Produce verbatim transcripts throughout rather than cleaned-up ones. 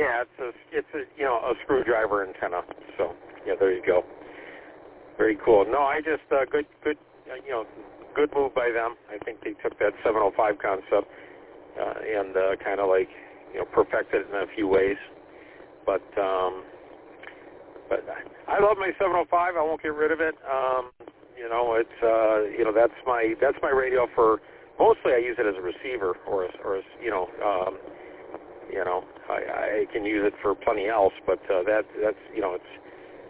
Yeah, it's a, it's a, you know, a screwdriver antenna. So, yeah, there you go. Very cool. No, I just, uh, good, good, uh, you know, good move by them. I think they took that seven oh five concept uh, and uh, kind of like, you know, perfected it in a few ways. But, um, but I love my seven oh five. I won't get rid of it. Um, you know, it's, uh, you know, that's my, that's my radio for, mostly I use it as a receiver or, as, or as, you know, um, you know, I, I can use it for plenty else, but uh, that, that's, you know, it's,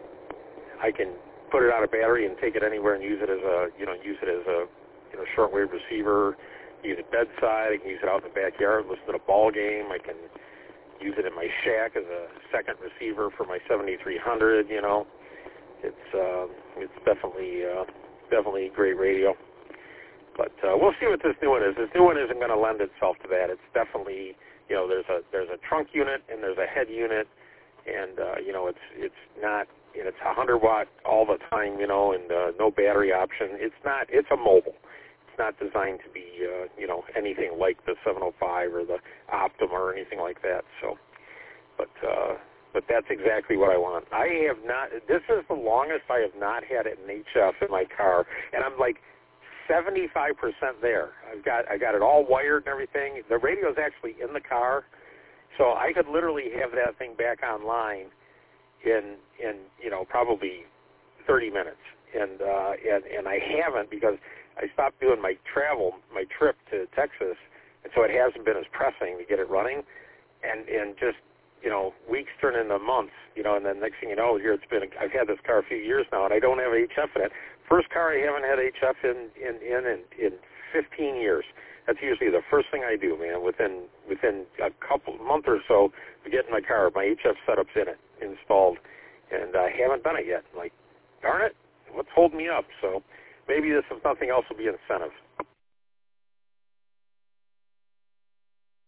I can put it on a battery and take it anywhere and use it as a, you know, use it as a, you know, shortwave receiver, use it bedside, I can use it out in the backyard, listen to a ball game, I can use it in my shack as a second receiver for my seventy-three hundred, you know. It's, uh, it's definitely, uh, definitely a great radio. But uh, we'll see what this new one is. This new one isn't going to lend itself to that. It's definitely, you know, there's a there's a trunk unit and there's a head unit, and uh, you know, it's it's not, and it's one hundred watt all the time, you know, and uh, no battery option. It's not. It's a mobile. It's not designed to be, uh, you know, anything like the seven oh five or the Optima or anything like that. So, but uh, but that's exactly what I want. I have not. This is the longest I have not had an H F in my car, and I'm like seventy-five percent there. I've got I got it all wired and everything. The radio's actually in the car, so I could literally have that thing back online in in you know probably thirty minutes, and uh, and and I haven't because I stopped doing my travel, my trip to Texas, and so it hasn't been as pressing to get it running, and and just you know weeks turn into months, you know, and then next thing you know, here it's been I've had this car a few years now, and I don't have H F in it. First car I haven't had H F in in in in, in fifteen years. That's usually the first thing I do, man. Within within a couple month or so, to get in my car, my H F setup's in it, installed, and I haven't done it yet. Like, darn it, what's holding me up? So maybe this, if nothing else, will be incentive.